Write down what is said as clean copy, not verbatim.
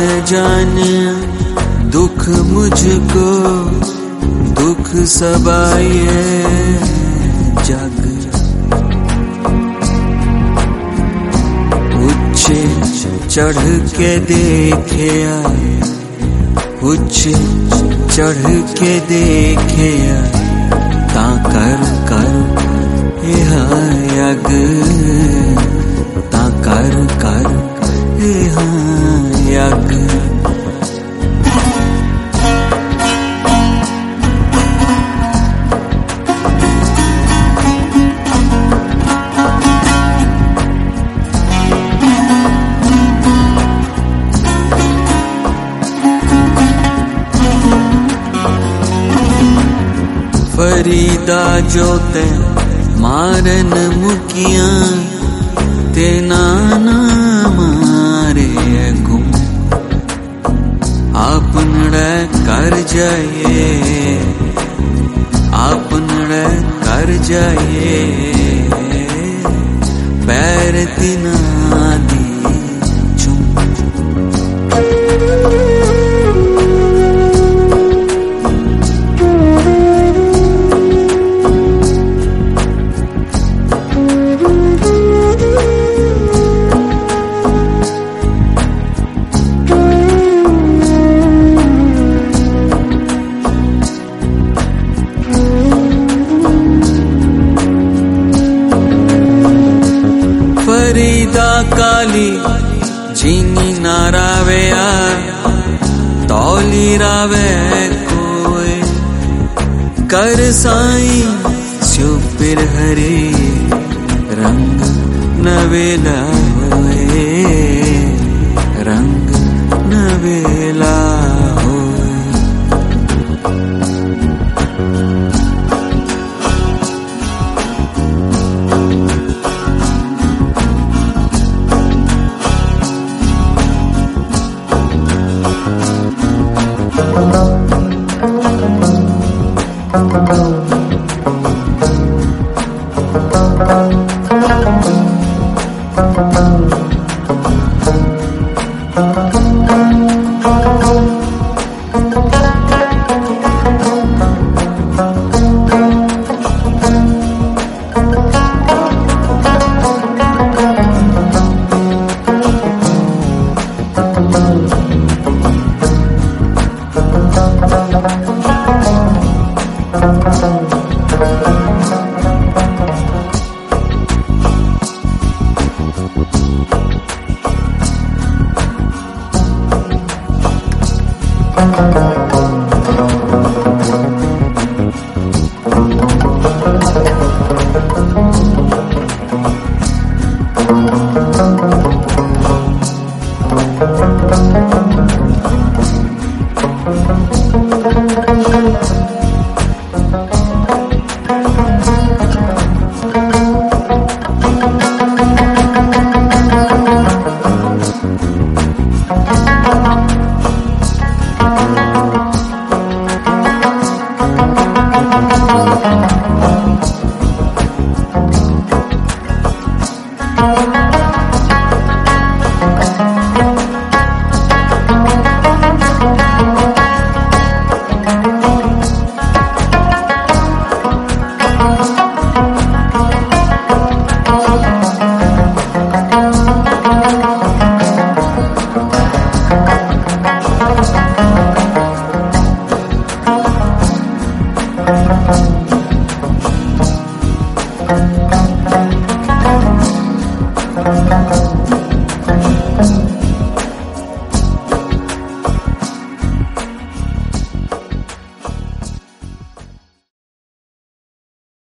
जाने दुख मुझको दुख सबाए जग। ऊंचे चढ़ के देखे आए, ऊंचे चढ़ के देखे आए, ता कर कर यहाँ यग, ता कर कर यहाँ यग। फरीदा जो ते मारन मुकिया ते नाना मारे गुम, आपनड़े कर जाए आपनड़े कर जाए, पैर तिना दी फरीदा काली जीनी ना रावे तौली रावे कोई, कर साई स्यो फिर हरे रंग नवेला होए, रंग नवेला होए।